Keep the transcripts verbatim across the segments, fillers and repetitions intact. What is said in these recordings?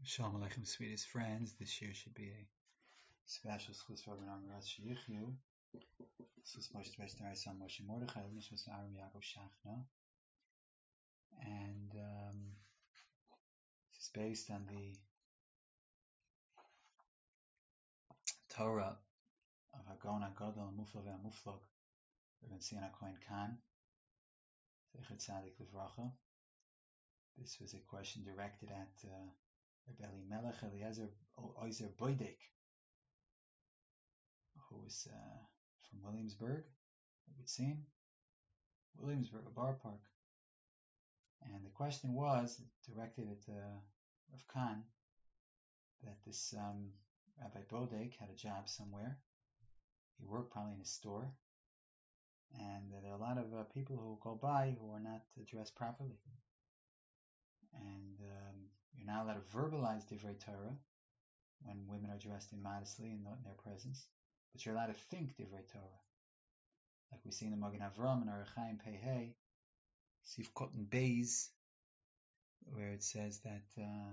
Shalom Aleichem, sweetest friends. This year should be a special schus for Rabbi Ram Sheyichyu. Schus Moshe Tveshtar Son Moshe Mordechai Nishmas Aaron Yaakov Shachna, and um, it's based on the Torah of Hagon HaGadol Muflav HaMuflag Rabbi Zion HaKohen Khan Zechet Tzadik Livracha. This was a question directed at uh, Rabbi Elimelech Eliezer Oizer Boydek, who was uh, from Williamsburg, we'd seen Williamsburg, a bar park. And the question was directed at uh, Rav Khan that this um, Rabbi Bodek had a job somewhere. He worked probably in a store, and there are a lot of uh, people who go by who are not uh, dressed properly. And um, you're not allowed to verbalize Divrei Torah when women are dressed immodestly and not in their presence, but you're allowed to think Divrei Torah. Like we see in the Magen Avram and Orach Chaim Pei Hey, Sif Kotten Beis, where it says that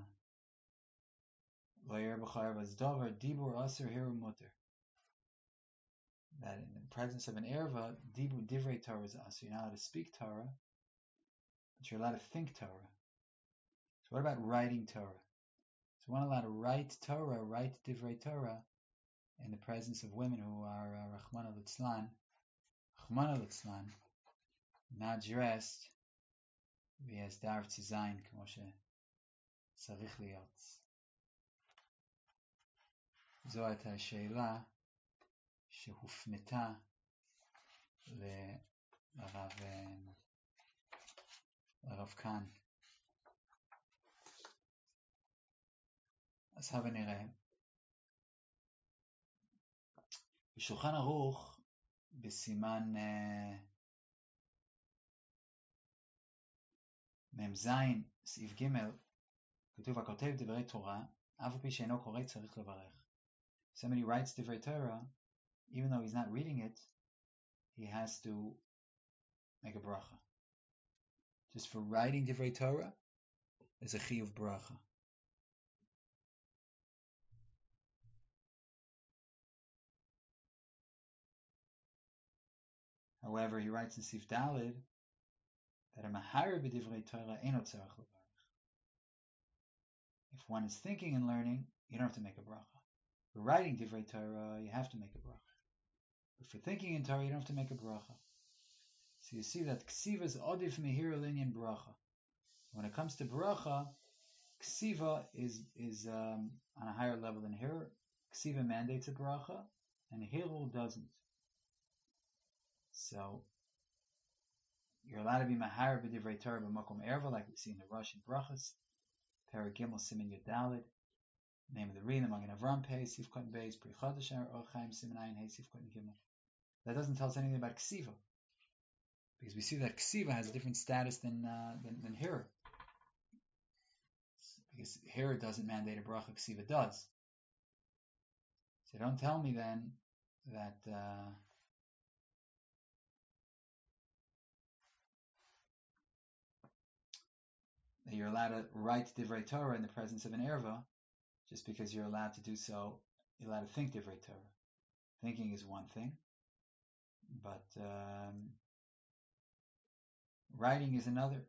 Lo Yer B'char Bas Dover Dibur Aser Hiru Mutter, that in the presence of an erva, Dibur Divrei Torah is Aser. You're not allowed to speak Torah, but you're allowed to think Torah. So what about writing Torah? So we're not allowed to write Torah, write Divrei Torah, in the presence of women who are uh, Rachmana Litzlan, Rachmana Litzlan, not dressed v'yas darf zu sein, כמו שצריך להיות. זו הייתה השאלה שהופנתה לרב, לרב כאן. אז הבה נראה. בשולחן ערוך, בסימן מ"ז, סעיף ג', כתוב הכותב דברי תורה, אף על פי שאינו קורא צריך לברך. Somebody writes Divrei Torah, even though he's not reading it, he has to make a bracha. Just for writing Divrei Torah, there's a chiyuv bracha. However, he writes in Sif Dalid that a mahar b'divrei Torah eno tzarich levarach. If one is thinking and learning, you don't have to make a bracha. For writing Divrei Torah, you have to make a bracha. But for thinking in Torah, you don't have to make a bracha. So you see that ksiva is odif mehir linyan bracha. When it comes to bracha, ksiva is is um, on a higher level than hirur. Ksiva mandates a bracha, and hirur doesn't. So you're allowed to be mahar b'divrei Torah b'makom erva, like we see in the Russian brachas, Perek Gimel Siman Yud Daled. Name of the reading, the Magen Avram Pei, Sif Kotten Beis, Pri Chodesh Orach Chaim Siman Ayin Hey, Sif Kotten Gimel. That doesn't tell us anything about ksiva, because we see that ksiva has a different status than uh, than, than hirur. Because hirur doesn't mandate a bracha, ksiva does. So don't tell me then that uh, that you're allowed to write Divrei Torah in the presence of an erva, just because you're allowed to do so. You're allowed to think Divrei Torah. Thinking is one thing, but um, writing is another.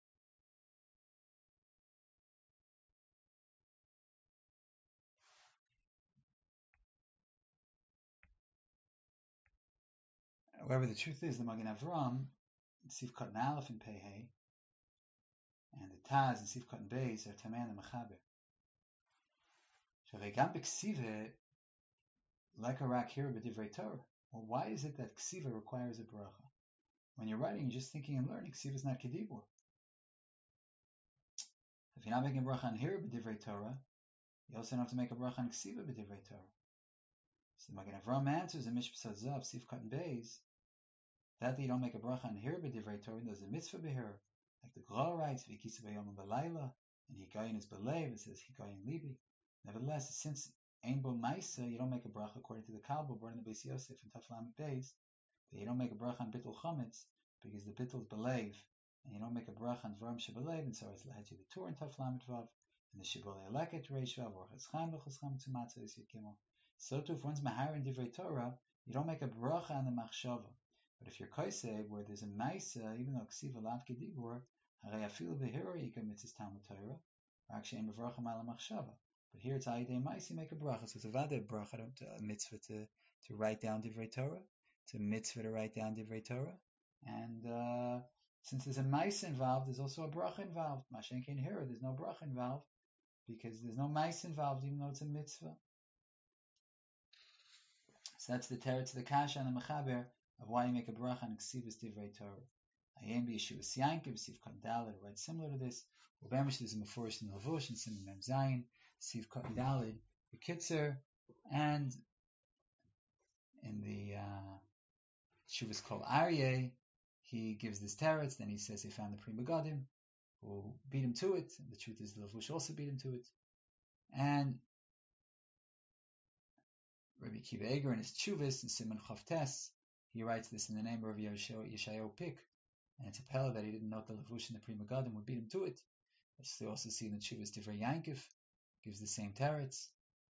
However, the truth is, the Magen Avram, Sif Kotten Aleph and Pei Hey, and the Taz and Sif Kotten Beis are Taman and Mechaber. Shavegam b'ksiva like a rak here b'divrei Torah. Well, why is it that ksiva requires a bracha? When you're writing, you're just thinking and learning. Ksiva is not kedibur. If you're not making a bracha on here b'divrei Torah, you also don't have to make a bracha on ksiva b'divrei Torah. So the Magen Avram answers in Mishpat Zav, Sif Kotten Beis, that you don't make a bracha on here b'divrei Torah, there's a mitzvah b'hir. Like the Gra writes, v'kisa b'yom b'layla, and hikayin is b'leiv, it says hikayin libi. Nevertheless, since Ein Bo Maisa, you don't make a bracha according to the Kalbo, born in the Beis Yosef and Taflam Beis, that you don't make a bracha on Bittul Chametz, because the Bittul is Belev, and you don't make a bracha on Dvarim Shebelev, and so it's Lahaji the Torah and Taflam Vav, and the Shibbolei Leket Reish Vav or Chescham v'Chescham to Matzah Yisik Gimel. So too, if one's Mahar in Divrei Torah, you don't make a bracha on the Machshava. But if you're Kaiseh, where there's a Maisa, even though Ksiva Lav Kedibur, Harei Afilu V'Hiro Yikam Mitzvahs Talmud Torah, or actually in Mevracha Mala Machshava. But here it's Ayidei Maisa, you make a bracha. So it's a Vada bracha, a mitzvah to, to write down Divrei Torah. It's a mitzvah to write down Divrei Torah. And uh, since there's a Maisa involved, there's also a bracha involved. Mashen Ken here, there's no bracha involved, because there's no Maisa involved, even though it's a mitzvah. So that's the teretz to the kasha and the mechaber of why you make a bracha on Ksivas Divrei Torah. Ayem b'Yeshua Siyankiv, Siv Katan Daled, right similar to this. Ubemish, there's a Mefurish in the Lavush, and Simon Mem Zayin, Siv Katan Daled, the Kitzer, and in the uh, Shuvas Kol Aryeh, he gives this teretz, then he says he found the Pri Megadim, who beat him to it, and the truth is the Lavush also beat him to it. And Rabbi Kiva Eger in his Chuvas and Simon Chavtes, he writes this in the name of Yeshayahu Pik, and it's a pella that he didn't note the Lavush and the Pri Megadim would beat him to it. As they also see in the Chuvas Divrei Yankiv, gives the same teretz.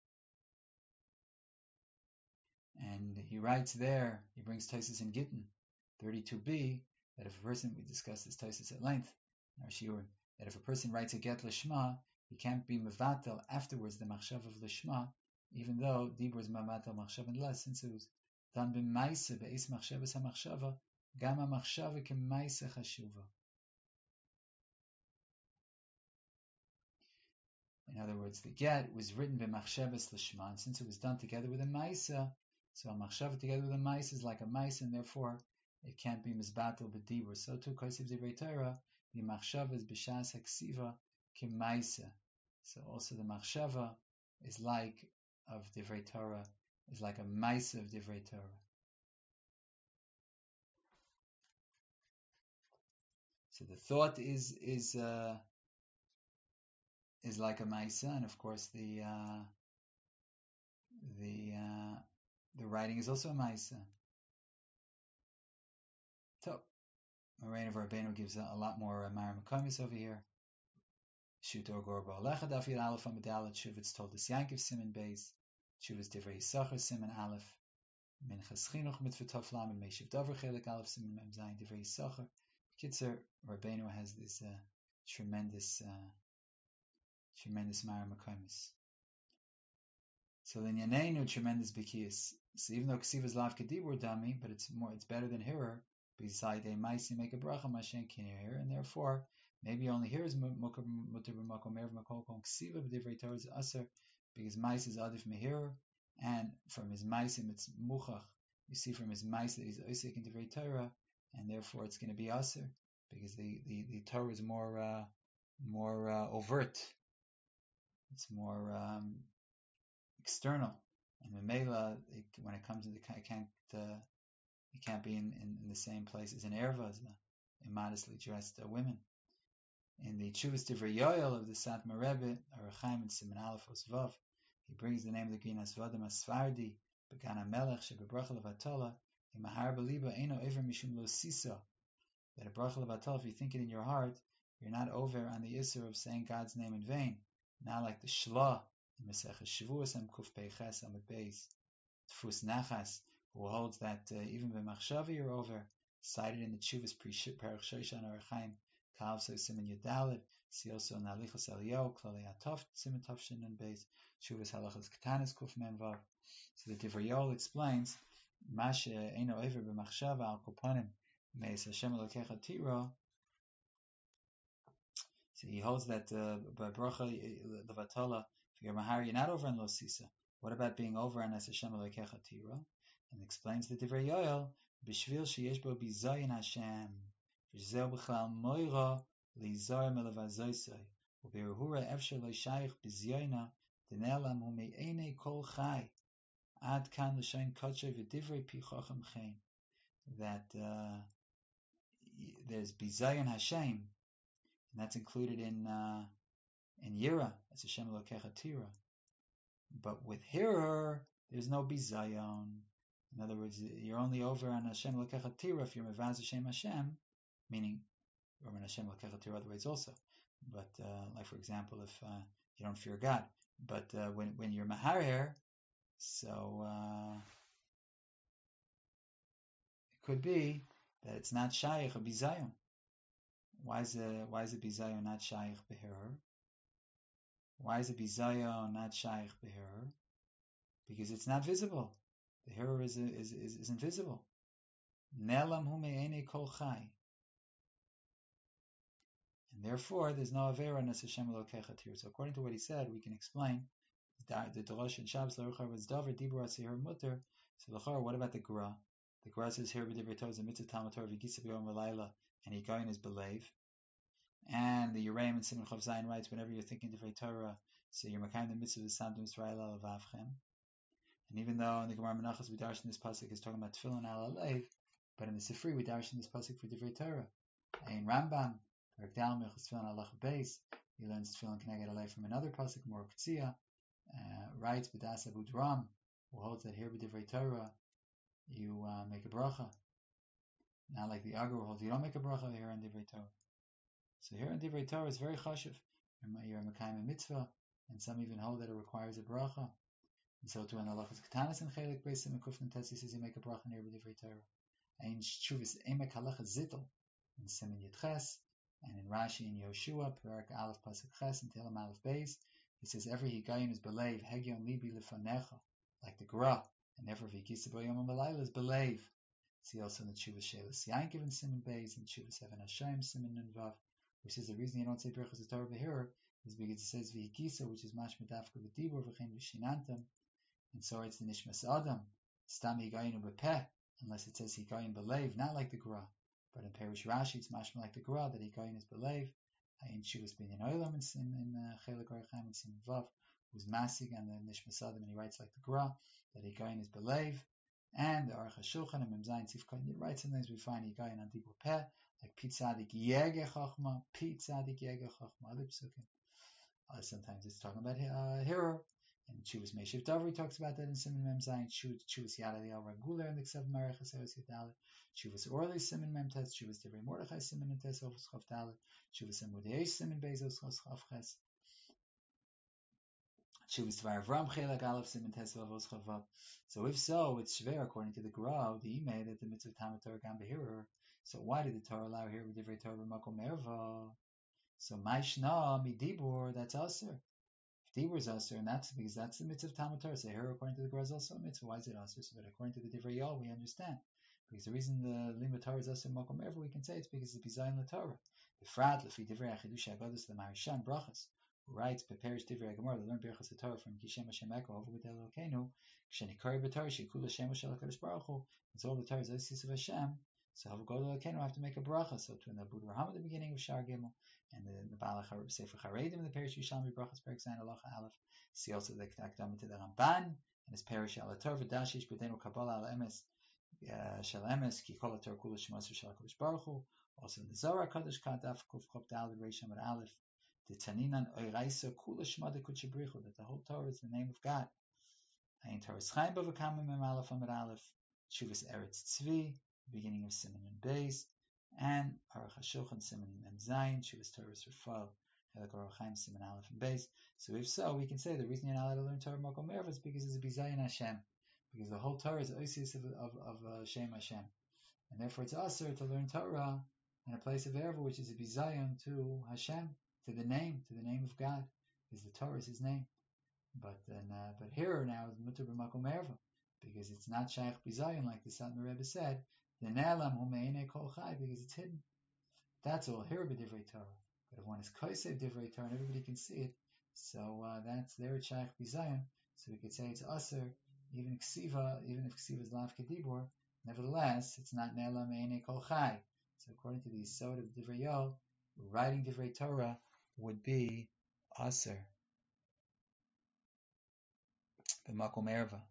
And he writes there, he brings Taisus in Gittin, thirty-two b, that if a person, we discussed this Taisus at length, in our shiur, that if a person writes a get lishma, he can't be mevatel afterwards the machshav of lishma, even though Dibur is Mamatel Machshav and less, since it was done b'maisa be'es Machshavas HaMachshava, Gama Machshava k'maisa chashuva. In other words, the get was written b'machshavas l'shma, and since it was done together with a maisa, so a machshava together with a maisa is like a maisa, and therefore it can't be mizbatel b'dibur. So too, Kosiv Divrei Torah, the machshava is b'shas haksiva k'maisa. So also the machshava is like of Divrei Torah, is like a maisa of Divrei Torah. So the thought is is uh, is like a maisa, and of course the uh, the uh, the writing is also a maisa. So, Moraine of Rabbeinu gives a, a lot more uh, Mara Makomis over here. Shutor Gorba Alecha Daf Yud Aleph Amadalat Shuv. It's told this Yankiv Siman Beis. Shuv is Divrei Yisachar Siman Aleph. Minchas Chinuch Mitzvah Tov Lam and Meishiv Dover Chelik Aleph Siman Mem Zayin Divrei Yisachar. Kitzer, Rabbeinu has this uh, tremendous, uh, tremendous Mara Makomis. So in Yaneinu, tremendous Bikiyas. So even though Ksiv is Lav Kedibur Dami, but it's more, it's better than Hirer. Beside a Maisi make a bracha Mashen Kinir here, and therefore maybe only here is Mutter B'Makom Erev Makol Kon Ksiva B'Divrei Torah is Aser, because Mais is Adif Mehir, and from his Maisim it's Muchach. You see from his Mais that he's Osek in Divrei Torah, and therefore it's going to be Aser, because the, the, the Torah is more uh, more uh, overt. It's more um, external, and Memela, when it comes to the it can't uh, it can't be in, in, in the same place as an erva, as immodestly dressed uh, women. In the Chuvas Divrei Yoel of the Satmar Rebbe, Arachaim and Siman Aleph Osvav, he brings the name of the Ginas Vadim Asfardi, Began Melech Shebebrachel of Atola, Imahar Beliba Eino Ever Mishum Lo Sisa. That a brachel of Atola, if you think it in your heart, you're not over on the Isser of saying God's name in vain. Not like the Shla in Mesech Shavuos and Kuf Peiches Amud Beis, Tfus Nachas, who holds that uh, even b'machshava you're over, cited in the Chuvas Perach Shoshan Arachaim, Kav So Siman Yudalid, see also in Alichos Eliyahu, Klalei Atov, Siman Tovshin and Beis, Chuvas Halachos Katanis Kuf Mem Vav. So the Divrei Yoel explains, Mashe Eino Ever b'machshava al Kopanim, Meis Hashem Elokecha Tiro. So he holds that uh, by bracha levatala, if you're mahar, you're not over on Lo Sisa. What about being over on Es Hashem Elokecha Tiro? And explains the Divrei Yoel, B'shvil sheyesh bo bizayin Hashem, v'zeh b'chlal moira li'zar melavazoisai, u'berahura efsher lo shayich b'zayina, d'nelam hu me'enei kol chai, ad kan l'shayin kodshay v'divrei pi chochem chen. That uh, there's bizayin Hashem, and that's included in uh, in Yira, as Hashem Elokecha Tira. But with Hirer, there's no bizayon. In other words, you're only over on Hashem Elokecha Tira if you're Mevaz Hashem Hashem, meaning you're on Hashem Elokecha Tira other ways also. But uh, like for example, if uh, you don't fear God. But uh, when when you're maharer, so uh, it could be that it's not shaykh or bizayon. Why is it why is it bizayon not shaykh behirer? Why is it bizayon not shaykh behirer? Because it's not visible. The hirer is is is, is invisible. Nelam hu me'enei kol chai. And therefore, there's no avera nes Hashem Elokecha here. So according to what he said, we can explain the Dorosh and Shabbos L'Ruchar was Davar Dibur Atzihir Mutter. So L'Char, what about the Gra? The Gra says here b'divrei Torah is a mitzvah Talmud Torah v'gisa b'yom v'layla, and Higayin is believe. And the Yereim and Simon Chav Zayin writes, whenever you're thinking divrei Torah, so you're makayim the mitzvah v'samdim Yisrael al avavchem. And even though in the Gemara Menachos we darshan this pasuk is talking about tefillin al alev, but in the Sifri we darshan this pasuk for divrei Torah. In Rambam, Perek Dal Milchus Tefillin Alach Beis, he learns tefillin Keneged Alev from another pasuk, more Ktsiya, uh, writes B'das Abu Dram, who holds that here b'divrei Torah you uh, make a bracha. Not like the Agur holds you don't make a bracha here on divrei Torah. So here on divrei Torah is very chashiv. You're a mekayim mitzvah, and some even hold that it requires a bracha. And so to an halachas ketanis and chelik beis and kufnan tetzi says you make a bracha here b'divrei Torah. Ein shuvas emek halachas zittel in Siman Yitches, and in Rashi and Yoshua, Perek Aleph Pasuk Ches and Tehillim Aleph Beis, it says every higayon is believe, Hegyon libi lefanecha, like the Gra, and therefore v'yikisa b'yom ha'malayla is believe. See also in the Tshuvas Shelas Yain given Siman Beis and Tshuvas Even Hashem Siman Nunvav, which says the reason you don't say Birchas Torah Behira is because it says v'yikisa, which is mashma dafka v'dibur v'chein v'shinantam, and so it's the Nishmas Adam, Stam higayon u'bepeh, unless it says higayon believe, not like the Gra. But in Perish Rashi, it's mashma like the Gra that Hikayin is believe. In Shuvas Binyan Olam in in Chelik Orachem and Sim Vav, who's masig and the Nishmas Adam, and he writes like the Gra that Hikayin is believe. And the Aruch HaShulchan and Memzayin Tzivkayin, he writes sometimes we find Hikayin on Dibur Peh, like Pit Tzadik Yege Chachma, Pit Tzadik Yege Chachma, other psukim. Uh, sometimes it's talking about uh, hero. And Chuvas Meshiv Dovri talks about that in Siman Mem Zayin. Chuvas Yad Eliyahu Regular in the Ksav Marech Haseos Yadalit. Chuvas Orli Siman Mem Tes. Chuvas Divrei Mordechai Siman Tes Ofus Chav Dalit. Chuvas Amudei Siman Bezos Chav Ches. Chuvas Tvar Avram Chelak Aleph Siman Tes Ofus Chav Vav. So if so, it's shver according to the Gra, the Imei that the mitzvah Talmud Torah Gam Behirer. So why did the Torah allow here with Divrei Torah B'Makom Erva? So Maishna Midibur, that's Aser. Dibur is Aser, and that's because that's the mitzvah of Talmud Torah. So here, according to the Gra, is also a mitzvah. Why is it Aser? So that according to the Divrei Yal, we understand. Because the reason the Limud Torah is Aser Makom Erva, we can say it's because it's Bizayin the Torah. The Frat, Lefi Divrei Achidush Agadus, the Maharshan Brachas, who writes, Beperish Divrei Gemara, to learn Birchas the Torah from Kishem Hashem Eko, over with Elokeinu, Kshenikari B'Torah, Shikul Hashem Hashem HaKadosh Baruch Hu, and so all the Torah is Osis of Hashem. So have go to Elokeinu, have to make a bracha. So to an Abud Raham at the beginning of Shar Gimel, and the, the Balach Sefer Charedim, and the Perish Yishalmi Brachas Perek Zayin Halacha Aleph. See also the Akdama to the Ramban and his Perish Al Torah V'Dashish B'Denu Kabbalah Al Emes Shel Emes Ki Kol Torah Kula Shemasu Shel HaKadosh Baruch Hu. Also in the Zohar Kadosh Kadaf Kuf Chop Daled Reish Amud Aleph, the Taninan Oiraisa Kula Shema de Kutshabrichu, that the whole Torah is the name of God. Ayin Torah Chaim Bavakam Mem Aleph Amud Aleph, Shuvas Eretz Tzvi, beginning of Siman and Beis, and Aruch HaShulchan Siman and Zayin, Shuvas Torah Rafal, Chelik Orachem Siman Aleph and Beis. So if so, we can say the reason you're not allowed to learn Torah Makom Erva is because it's a Bizayin Hashem, because the whole Torah is Osis of of, of uh, Shem Hashem, and therefore it's Aser to learn Torah in a place of Erva, which is a Bizayin to Hashem, to the name, to the name of God, because the Torah is His name. But then, uh, but here now is Mutter B'Makom Erva, because it's not Shaykh Bizayin like the Satmar Rebbe said. The Ne'elam Hu Me'enei Kol Chai, because it's hidden. That's all here b'Divrei Torah. But if one is Kosev Divrei Torah and everybody can see it, so uh, that's there at Shaykh Bizayin. So we could say it's Aser, even Ksiva, even if Ksiva is Lav Kedibur, nevertheless, it's not Ne'elam Me'enei Kol Chai. So according to the Yisod of Divrei Yol, writing Divrei Torah would be Aser. B'Makom Erva.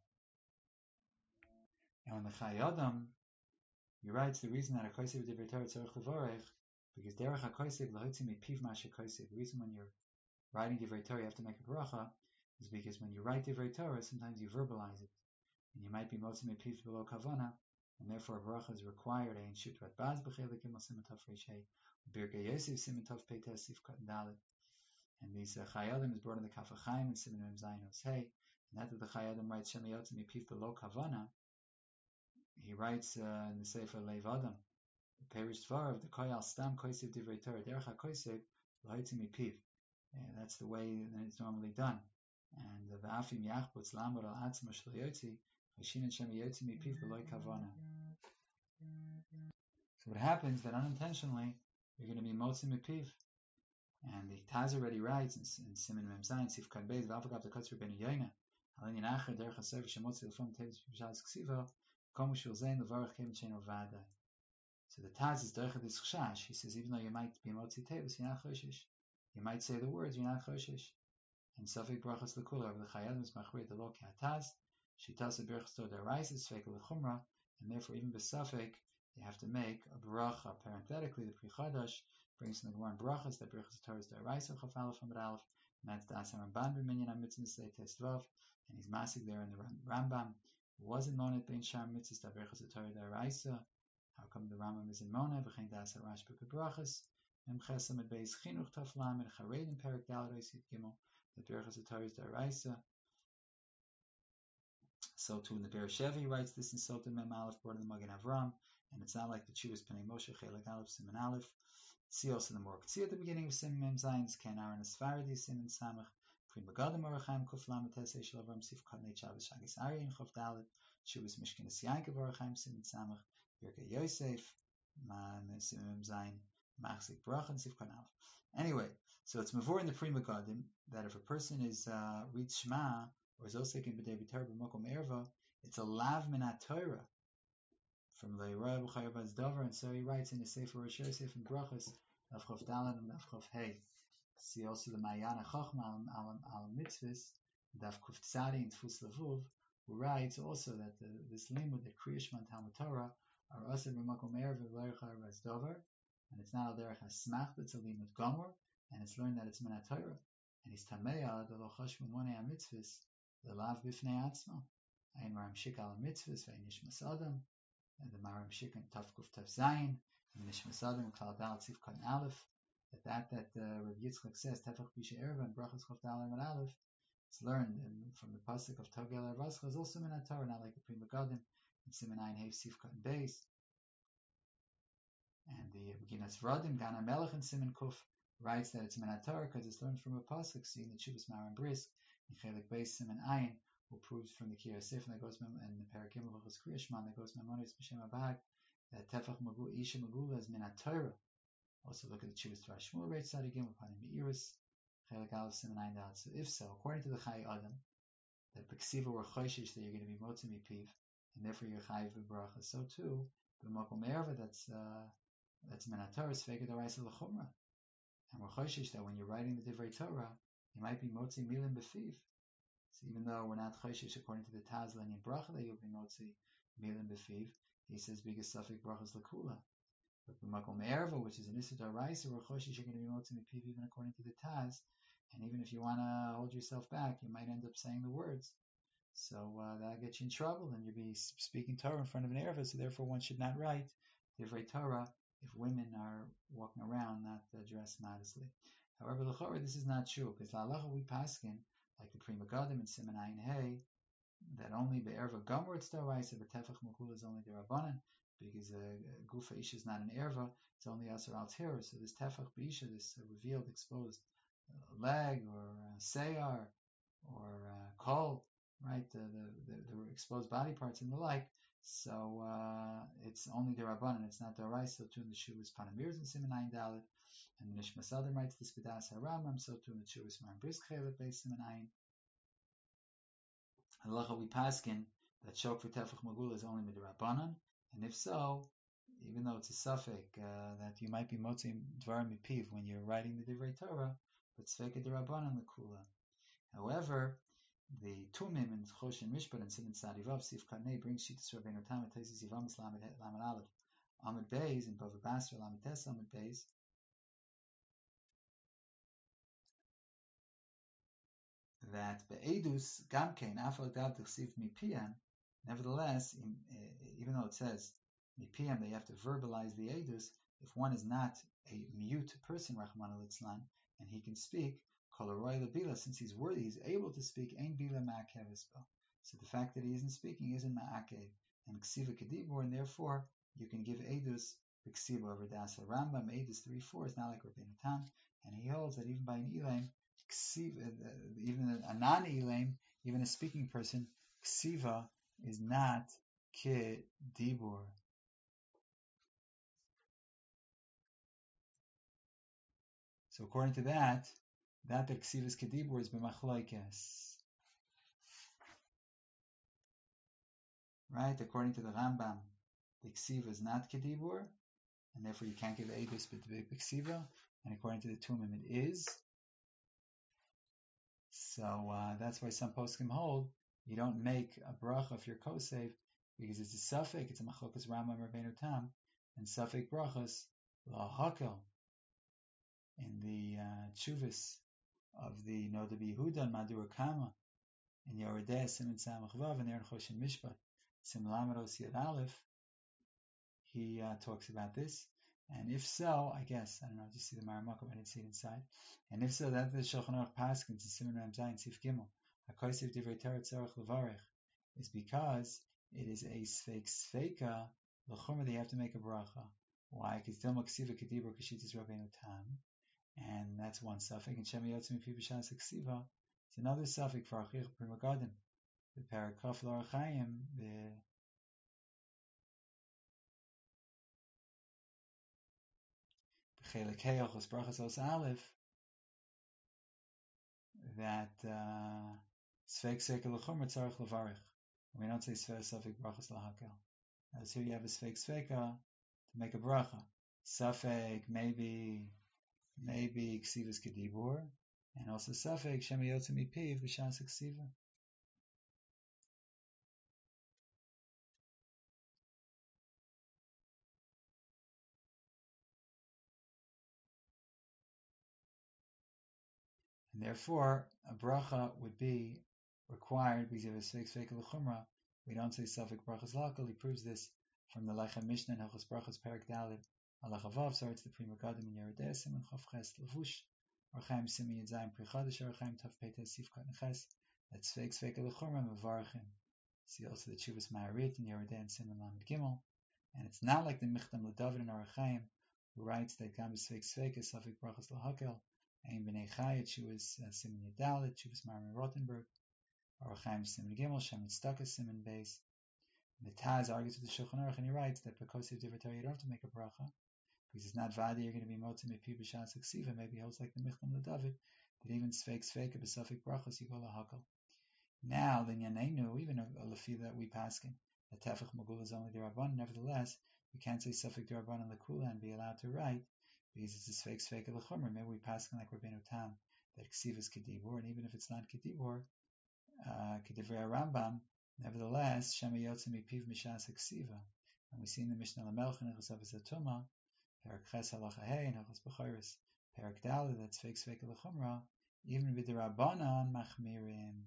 Now in the Chai Adam, he writes the reason that a kosev divrei Torah tzarich levorech, because derech hakosev lahotzi mepiv mashe kosev. The reason when you're writing divrei Torah you have to make a bracha is because when you write divrei Torah sometimes you verbalize it, and you might be motzi mepiv below kavana, and therefore a bracha is required. Ein shutrat baz b'chelik imel siman tov reishei, birkei yosef siman tov peites sifkat dalet, And these uh, Chayadim is brought in the Kaf HaChaim and Siman Mem Zayin Hey. And after the Chayadim writes Shem Yotze Mipiv Below Kavana, he writes uh, in the Sefer Leiv Adam, the Perish Dvar of the Koyal Stam Koisev Divrei Torah Derech HaKoisev L'Hoitzi Mipiv. And that's the way that it's normally done. And the V'afim Yachbutz Lamor Al Atzma Shlo Yotzi Hashin Shem Yotzi Mipiv Below Kavana. So what happens that unintentionally you're going to be Motzi Mipiv. And the Taz already writes in, in Siman Mem Zayin Sif Kad Beis V'Avagav the Kotzer Ben Yoina Alin Acher Derech HaSefer Shemotzi L'Fom Tevis B'Shas Ksiva Komu Shul Zayin L'Varach Kevin Shein Ovada. So the Taz is Derech HaDis Chashash. He says even though you might be Motzi Tevis, you're not Choshish. You might say the words, you're not Choshish. And Safek Brachas L'Kula over the Chayadim is Machrir the Lo K'Ataz Shitasa Berachas To Daraisa Sfek L'Chumra, and therefore even B'Safek you have to make a bracha. Parenthetically, the Pri Chadash brings in the Gemara brachas that brachas Torah is Daraisa Chaf Aleph Amud Aleph, and that's the Asar Ramban B'Minyan HaMitzvah Say Test Vav, and he's masik there in the Rambam. It wasn't Monet Bein Shar Mitzvahs that brachas Torah Daraisa. How come the Rambam is in Monet? V'chein Dasar Rashba Brachas. Mem Chesam Ad Beis Chinuch Taflam and Chareid in Perak Dalad Oisit Gimel. The brachas Torah is Daraisa. So too in the Bereshev he writes this in Sota Mem Aleph brought in the Magen Avram, and it's not like the Chuvas Pnei Moshe Chelik Aleph Siman Aleph. See also the more See at the beginning of Siman Mem Zayin Ken Aaron Asfardi Siman Samach Pri Magadim Orachaim Kuf Lamet Tesei Shel Avram Sif Kadnei Shabbos Shagis Aryin Chof Dalet Chuvas Mishkenes Yankev Orachaim Siman Samach Yerke Yosef Man Siman Mem Zayin Machzik Brachan Sif Kadnei. Anyway, so it's Mavur in the Pri Magadim that if a person is uh, reads Shema or is also in B'Dei B'Torah B'Mokom Erva, it's a lav minat Torah from Le'Roy B'Chayav Azdover, and so he writes in the Sefer Rosh Yosef and Brachas of Chof Dalet and of Chof Hey. See also the Mayana Chochma al al Mitzvahs, Daf Kuf Tzadi and Tfus Levuv, who writes also that the, this limud, the Kriyashman Talmud Torah, are also B'Mokom Erva Le'Chayav Azdover, and it's not al derech hasmach, but it's a limud gomor, and it's learned that it's minat Torah, and he's tameya the lo chashvu monei hamitzvahs the lav b'fnei atzma. Ein maram shik al mitzvahs ve'in nishmas adam, and the maram shik and taf kuf taf zayin, and nishmas adam klal dal tzif kan aleph. That that that uh, Rav Yitzchak says tefach bisha erva and brachas chof dal and aleph. It's learned in, from the pasuk of Togel Arvascha is also minat Torah, not like the Pri Megadim in Siman Ein Hev Sif Kan Beis. And the Beginas Vradim Gana Melech in Siman Kuf writes that it's minat Torah because it's learned from a pasuk seen the Chuvas Maram Brisk in Chelik Beis Siman Ein, who proves from the Kira Sif and that goes and the Parakim of Chos Kriyashman that goes Mamonis B'Shem Abag that Tefach Magu Isha Magula is minat Torah. Also look at the Chuvas Torah Shmuel Reit Sadigim upon Meiris Chelik Aleph Siman Ein Dal. So if so, according to the Chai Adam, that B'Ksiva were Choshish that you're going to be Motzim Mipiv and therefore you're Chayiv B'Bracha. So too, B'Mokom Erva that's uh, that's minat Torah Svega D'Oraisa L'Chumra. And we're choshish that when you're writing the Divrei Torah, you might be motzi milim b'fiv. So even though we're not choshish according to the Taz Lenyan Bracha that you'll be motzi milim b'fiv, he says biggest suffix brachas l'kula. But b'makom erva, which is an issur d'oraisa, we're choshish you're going to be motzi mipiv even according to the Taz. And even if you want to hold yourself back, you might end up saying the words. So uh, that'll get you in trouble, and you'll be speaking Torah in front of an erva. So therefore, one should not write Divrei Torah if women are walking around not uh, dressed modestly. However, l'chorah, this is not true, because la'alacha we paskin, like the Pri Megadim and Siman Ein Hey, that only be'erva gomor it's d'oraisa, but tefach mekula is only d'rabbanan, because uh, gufa isha is not an erva, it's only asar al terror. So this tefach b'isha, this uh, revealed, exposed uh, leg, or uh, seyar, or uh, kol, right, the, the, the, the exposed body parts and the like, so uh, it's only the Rabbanan, it's not the Orais. So too in the Chuvas Panamirs and Siman Ein Dalet, and the Nishmas Adam writes this B'das HaRambam. So too in the Chuvas Maram Brisk Chelik Beis Siman Ein. Halacha we paskin that shok for tefach magula is only midrabanan, and if so, even though it's a suffix uh, that you might be motzi dvar mipiv when you're writing the Divrei Torah, but tzveka derabanan lekula. However, the Tumim and Chosh and Mishpat and Siman Sadivav Sif Karnei brings Shitas Rabbeinu Tam and Taisis Yivamis Lamed Lamed Aleph Amud Beis and Bava Basra Lamed Tes Amud Beis that Be'edus Gamkein Afal Gav T'chsiv Mipian. Nevertheless, in, uh, even though it says Mipian, they have to verbalize the Edus. If one is not a mute person, Rahman al-Itzlan, and he can speak, Since he's worthy, he's able to speak, Ein Bila Ma'akevisba. So the fact that he isn't speaking isn't Ma'akev. And Ksiva Kedibur, and therefore you can give Edus Ksiva over Dasa. Rambam Edus three four is not like Rabbeinu Tam, and he holds that even by an Elaim, Ksiva, uh, even a non-Elaim, even a speaking person, Ksiva is not Kedibur. So according to that, that that Ksivas Kedibur is b'machloikes. Right? According to the Rambam, the Ksiva is not Kedibur, and therefore you can't give Eidus b'Ksiva, and according to the Tumim it is. So uh, that's why some poskim hold you don't make a bracha if you're kosev, because it's a suffix, it's a machlokas Rambam Rabbeinu Tam, and suffix brachas la hakel. In the uh, Chuvas of the Noda B'Yehuda and Madur Kama in Yoredeh Siman Samach Vav and Aaron Choshen Mishpat Sim Lamados Yad Aleph, he uh, talks about this. And if so, I guess I don't know. Just see the Maramakom, I didn't see it inside. And if so, that the Shulchan Aruch Paskins in Siman Ram Zayin Sif Gimel Hakosev Divrei Torah Tzarech Levarech is because it is a sfeik sfeika l'chumra that you have to make a bracha. Why? Because Dilma Ksiva Kedibur Kashitas Rabbeinu Tam. And that's one suffix. And Shem Yotzim Pi B'Shas Ksiva. It's another suffix for Achich Prima Gadim. The Parakaf L'Arachayim, the B'Chelekei Ochos Brachas Os Aleph, that Sfeik Sekel L'Chumra Tzarech L'Varech. We don't say Sfeik Suffix Brachas L'Hakel. As here you have a Sfeik Sfeika to make a bracha. Suffix maybe maybe Ksivas Kedibur, and also Safek Shem Yotzim Mipiv B'Shas Ksiva. And therefore, a bracha would be required because you have a Sfeik Sfeik L'Chumra. We don't say Safek Brachas L'Hakel. He proves this from the Lechem Mishnah and Hilchos Brachas Perak Dalid. Allah Chavav, sorry, it's the Prima Gadim in Yerodeh Siman Chav Ches Levush. Archaim Siman Yedzayim Prichadish Archaim Tav Peta Sifkat Neches. That's Sfeik Sfeik L'Chumra Mevarchim. See also the Chuvas Ma'arit in Yerodeh and Siman Lamed Gimel. And it's not like the Michtam L'David and Archaim, who writes that Gam Sfeik Sfeik is Safek Brachas L'Hakel. Ein B'nei Chai, Chuvas Siman Yedalit, Chuvas Ma'arim Rottenberg. Archaim Siman Gimel, Shem Tzedakah Siman Beis. The Taz argues with the Shulchan Aruch and he writes that because of Divrei Torah you don't have to make a bracha, because it's not vadi you're going to be motzim epi b'shas ksiva. Maybe he holds like the Michtam LeDavid that even sfeik sfeika b'safik brachos you go lahakal. Now the Yanenu, even a, a lefi that we paskin, the tefach magul is only derabban. Nevertheless, we can't say safik derabban on the kula and be allowed to write because it's a sfeik sfeika l'chumra. Maybe we paskin like Rabbeinu Tam that ksiva is kedibur, and even if it's not kedibur, uh, kedivrei Rambam. Nevertheless, Shema Yotzim Mipiv Mishas Ksiva, and we see in the Mishnah Lamelch and Hilchos Avos Atuma, Perak Ches Halacha Hey and Hilchos B'Chayris, Perak Daled that's fake Sfeik L'Chumra, even with the Rabbanan Machmirim,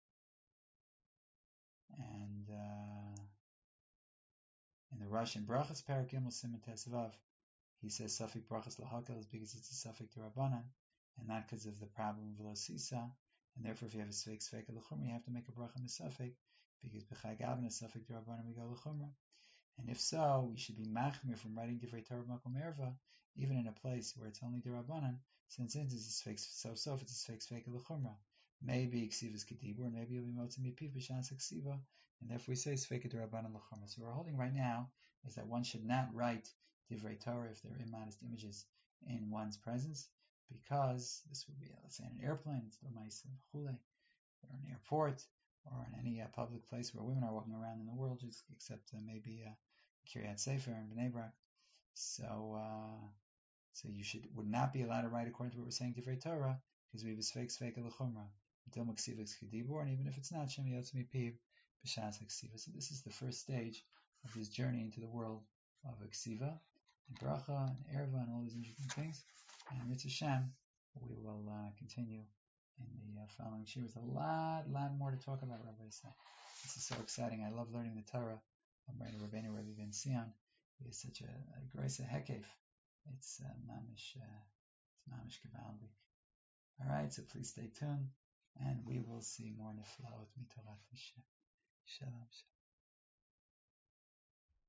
and uh, in the Russian Brachas Perak Gimel Siman Tesvav, he says Safik Brachas L'Hakel is because it's a Safik to Rabbanan, and not because of the problem of Lo Sisa, and therefore if you have a Sfeik Sfeik L'Chumra, you have to make a bracha Misafik. Because b'chai gavna safek d'Rabbanan we go l'chumra, and if so, we should be machmir from writing divrei Torah makom erva, even in a place where it's only d'Rabbanan, since it is a sfeik so so if it's a sfeik sfeik l'chumra, maybe ksivas kedibur, maybe you'll be motzim mipiv b'shas ksiva, and therefore we say sfeik d'Rabbanan l'chumra. So what we're holding right now is that one should not write divrei Torah if there are immodest images in one's presence, because this would be let's say in an airplane, it's l'maisa chule, or an airport, or in any uh, public place where women are walking around in the world, just except uh, maybe uh, Kiryat Sefer and Bnei Brak. So, uh, so you should would not be allowed to write according to what we're saying Divrei Torah, because we have a Sfeik Sfeik L'Chumra, Dilma Ksiva Kedibur, and even if it's not Shem Yotzim Mipiv B'Shas Ksiva. So this is the first stage of this journey into the world of Ksiva, and Bracha, and Erva, and all these interesting things. And Mitzvah Shem, we will uh, continue in the uh, following year with a lot, lot more to talk about, Rabbi Yisrael. This is so exciting. I love learning the Torah. I'm writing Rabbeinu Rabbi Ben Sion. He is such a, a grace, a hekef. It's uh, mamish, uh, it's mamish gewaldig. All right, so please stay tuned, and we will see more niflaot mitorat Hashem. Shalom. Shalom.